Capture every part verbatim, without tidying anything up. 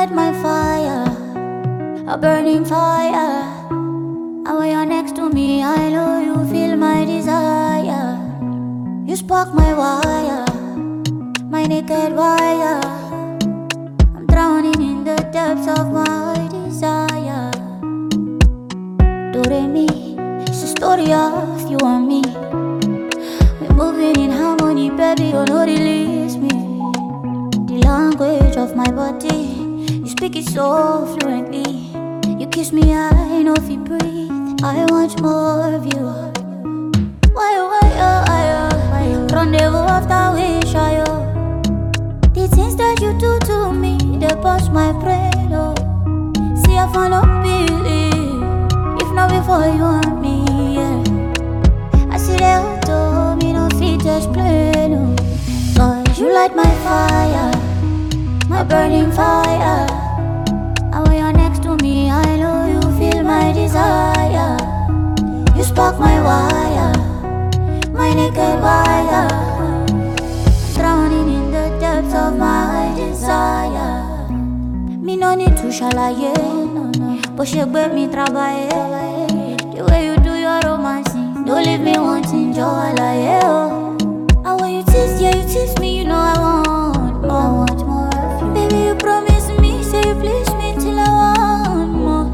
light my fire, a burning fire. And when you're next to me, I know you feel my desire. You spark my wire, my naked wire. I'm drowning in the depths of my desire. Do-re-mi, it's a story of you and me. We're moving in harmony, baby, you know release me. The language of my body, you speak it so fluently. You kiss me, I know if you breathe. I want more of you. Why, why, oh, I, oh, rendezvous after wish, I, oh. The things that you do to me, they bust my brain, oh. See, I found no believe, if not before you and me, yeah. I see they all told me, no feet just plain, oh. Cause you light my fire, my burning fire. And when you're next to me, I know you feel my desire. You spark my wire, my naked wire. Drowning in the depths of my desire. Me no need to shalaye, no, no. But she gbé mi trabaye. The way you do your romancing, don't leave me wanting joy, like, oh. And when you tease, yeah, you tease me, you know I want more. I want more of you. Baby, you promise me, say you please me till I want more.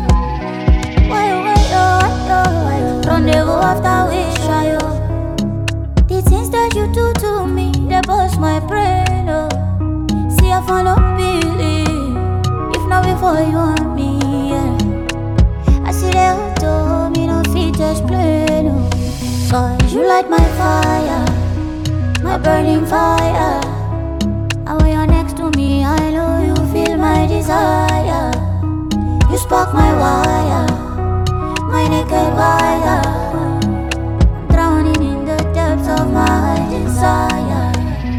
Why, why, oh, why, oh, rendezvous after wish, I, oh. The things that you do to me, they bust my brain, oh. See, I found no believe, if not before you and me, yeah. I see they all told me, no feet just plain, oh. Cause you light my fire, my burning fire. And when you're next to me, I know you feel my desire. You spark my wire, my naked wire. I'm drowning in the depths of my desire.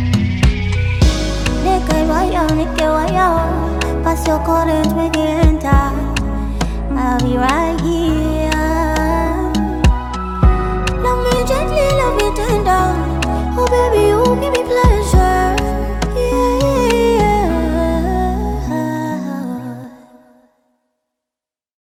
Naked wire, naked wire. Pass your current, make it enter. I'll be right here.